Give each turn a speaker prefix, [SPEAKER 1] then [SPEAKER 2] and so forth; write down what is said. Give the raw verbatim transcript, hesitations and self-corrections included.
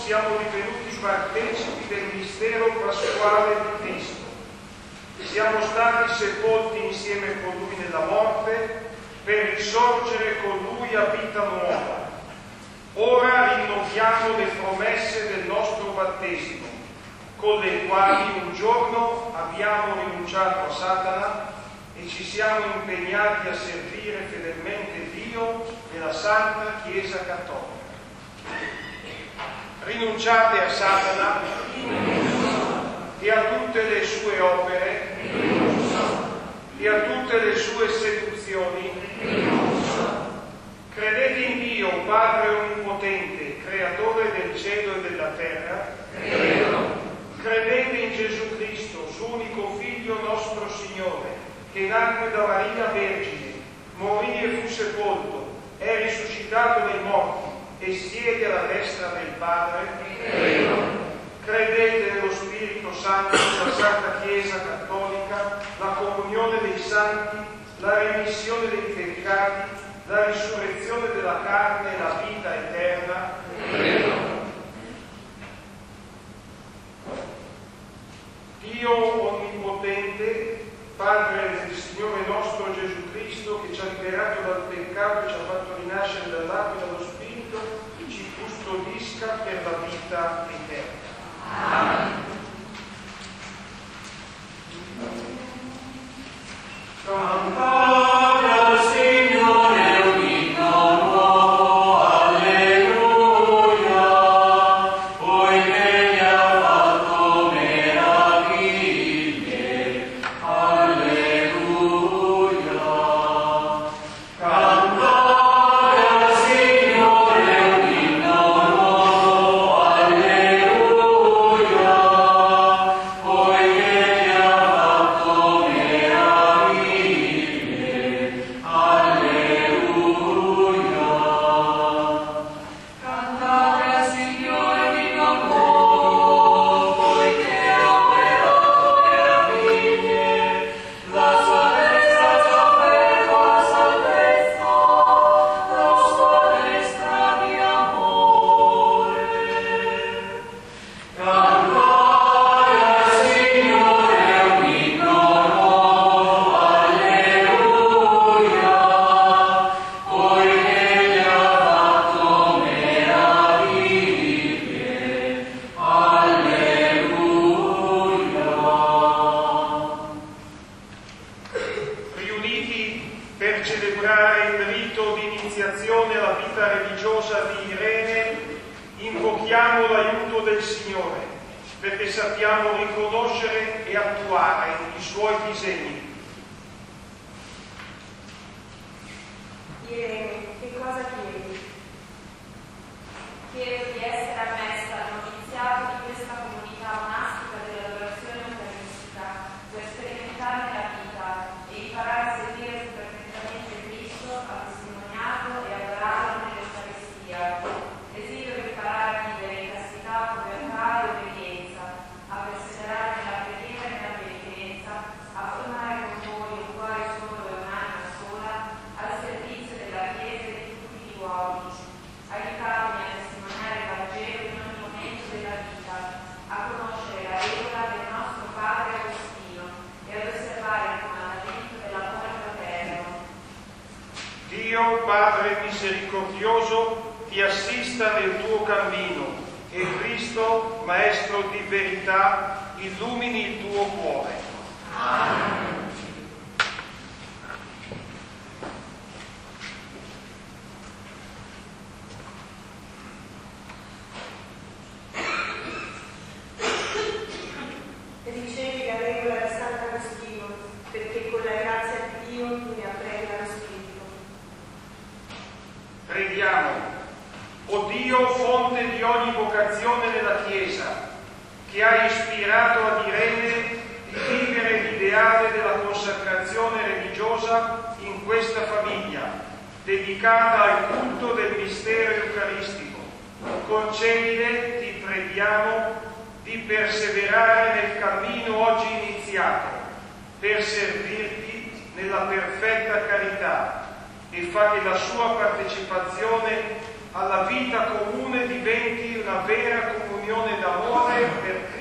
[SPEAKER 1] siamo divenuti partecipi del mistero pasquale di Cristo. Siamo stati sepolti insieme con Lui nella morte per risorgere con Lui a vita nuova. Ora rinnoviamo le promesse del nostro battesimo, con le quali un giorno abbiamo rinunciato a Satana e ci siamo impegnati a servire fedelmente Dio nella Santa Chiesa Cattolica. Rinunciate a Satana e a tutte le sue opere e a tutte le sue seduzioni. Credete in Dio, Padre Onnipotente, Creatore del cielo e della terra.
[SPEAKER 2] Credo.
[SPEAKER 1] Credete in Gesù Cristo, suo unico Figlio, nostro Signore, che nacque da Maria Vergine, morì e fu sepolto, è risuscitato dai morti e siede alla destra del Padre.
[SPEAKER 2] Credo.
[SPEAKER 1] Credete nello Spirito Santo, la Santa Chiesa Cattolica, la comunione dei santi, la remissione dei peccati, la risurrezione della carne e la vita eterna.
[SPEAKER 2] Credo.
[SPEAKER 1] Dio Onnipotente, Padre del Signore nostro Gesù Cristo, che ci ha liberato dal peccato e ci ha fatto rinascere dall'acqua e dallo Spirito, ci custodisca per la vita eterna.
[SPEAKER 2] Amen. Cantate al Signore un inno nuovo, alleluia, poiché gli ha fatto meraviglie, alleluia. Cantate al Signore un inno nuovo, alleluia, poiché gli ha fatto meraviglie, alleluia. Cantate al Signore un inno nuovo, poiché ha operato meraviglie, la sua destra ci ha offerto la salvezza, la sua destra di amore. Cantate al Signore un inno nuovo, alleluia, poiché gli ha fatto meraviglie, alleluia.
[SPEAKER 1] Riuniti per celebrare il rito di iniziazione alla vita religiosa di Irene, invochiamo l'aiuto del Signore, perché sappiamo riconoscere e attuare i Suoi disegni.
[SPEAKER 3] Irene, che cosa chiedi? Chiedo di essere ammessa al noviziato di questa comunità monastica dell'adorazione eucaristica per sperimentarne la vita e imparare a seguire più perfettamente Cristo, a testimoniarlo e adorarlo nell'Eucaristia. Desidero imparare a vivere in castità, povertà e obbedienza, a perseverare nella preghiera e nella penitenza, a formare con voi un cuore solo e un'anima sola, al servizio della Chiesa e di tutti gli uomini. Aiutatemi a testimoniare il Vangelo in ogni momento della vita, a conoscere la regola del nostro Padre Agostino e ad osservare il comandamento dell'amore fraterno.
[SPEAKER 1] Dio, Padre misericordioso, ti assista nel tuo cammino e Cristo, Maestro di verità, illumini il tuo cuore.
[SPEAKER 2] Amen.
[SPEAKER 3] Ricevi la regola di Sant'Agostino, perché con la grazia di Dio tu ne apprenda lo spirito.
[SPEAKER 1] Preghiamo. O Dio, fonte di ogni vocazione nella Chiesa, che hai ispirato ad Irene di vivere l'ideale della consacrazione religiosa in questa famiglia, dedicata al culto del mistero eucaristico, concedile, ti preghiamo, di perseverare nel cammino oggi iniziato, per servirti nella perfetta carità, e fa che la sua partecipazione alla vita comune diventi una vera comunione d'amore per